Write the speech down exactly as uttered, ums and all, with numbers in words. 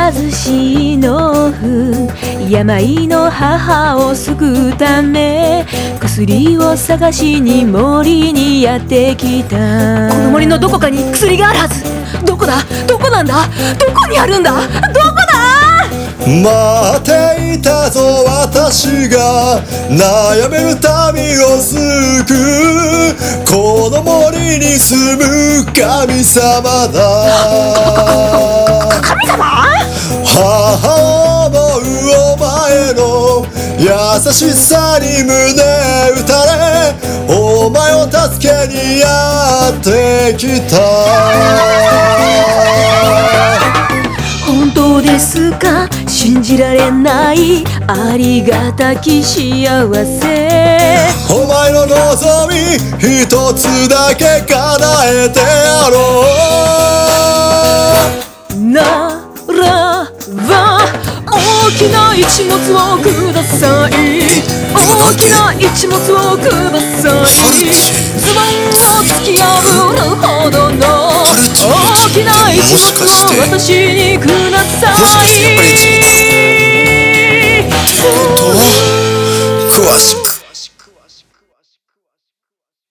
貧しい農夫、病の母を救うため薬を探しに森にやってきた。この森のどこかに薬があるはず。どこだどこなんだ、どこにあるんだ、どこだ。 待っていたぞ私が悩める民を救う、この森に住む神様だ。 神様？ 母思うお前の優しさに胸打たれ、お前を助けにやってきた。 本当ですか、信じられない、ありがたき幸せ。 お前の望み一つだけ叶えてやろう。 ならば大きな一物をください、大きな一物をください。ズボンを突き破るほどの大きな一物を私にください。 もしかしてやっぱりいつもだ。本当は詳しく